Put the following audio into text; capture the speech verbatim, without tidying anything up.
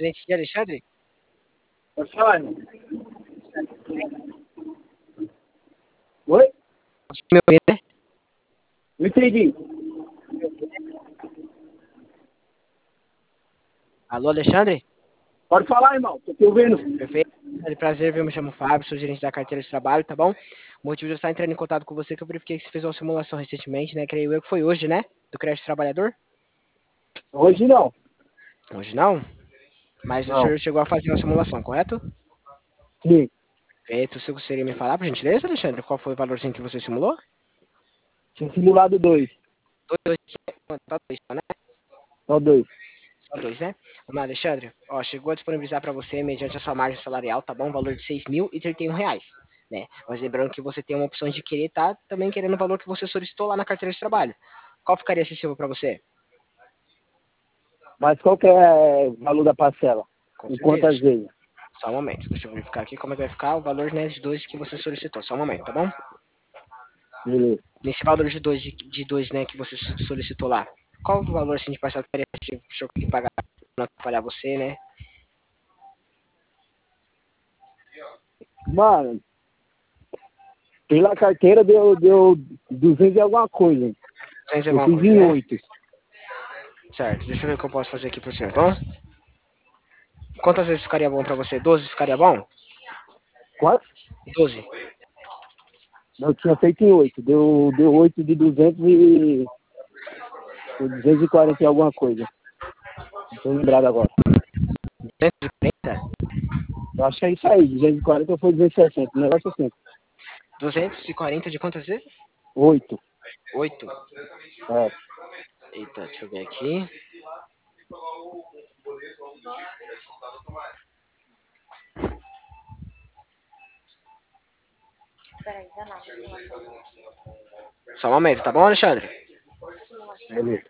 Tenente de Alexandre? Pode falar, irmão. Oi? Me ouvir, né? Não entendi. Alô, Alexandre? Pode falar, irmão. Tô te ouvindo. Perfeito. É prazer, viu? Me chamo Fábio, sou gerente da carteira de trabalho, tá bom? O motivo de eu estar entrando em contato com você é que eu verifiquei que você fez uma simulação recentemente, né? Creio eu que foi hoje, né? Do crédito trabalhador? Hoje não. Hoje não? Mas o Não. senhor chegou a fazer uma simulação, correto? Sim. Perfeito. Você gostaria de me falar, por gentileza, Alexandre? Qual foi o valorzinho que você simulou? Tinha simulado dois. Dois, dois, só dois, né? Só dois. Só dois, né? Vamos lá, Alexandre. Ó, chegou a disponibilizar para você, mediante a sua margem salarial, tá bom? Um valor de seis mil e trinta e um reais, né? Mas lembrando que você tem uma opção de querer, tá? Também querendo o valor que você solicitou lá na carteira de trabalho. Qual ficaria acessível para você? Mas qual que é o valor da parcela? Com Em certeza. quantas vezes? Só um momento. Deixa eu verificar aqui como é que vai ficar o valor, né, de dois que você solicitou. Só um momento, tá bom? Beleza. Nesse valor de dois, de, de dois, né, que você solicitou lá, qual o valor assim, de parcela que ficaria acessível para o senhor conseguir pagar, pra não atrapalhar você, né? Mano, pela carteira deu, deu duzentos e alguma coisa. Hein? duzentos e Eu alguma fiz coisa, em né? oito. Certo. Deixa eu ver o que eu posso fazer aqui pro senhor, tá bom? Quantas vezes ficaria bom pra você? Doze ficaria bom? Quanto? Doze. Eu tinha feito em oito. Deu, deu oito de duzentos e... duzentos e quarenta e alguma coisa. Não tô lembrado agora. duzentos e quarenta? Eu acho que é isso aí. duzentos e quarenta ou foi duzentos e sessenta. Um negócio assim. duzentos e quarenta de quantas vezes? Oito. Oito. É. Eita, deixa eu ver aqui. Só um momento, tá bom, Alexandre? Beleza.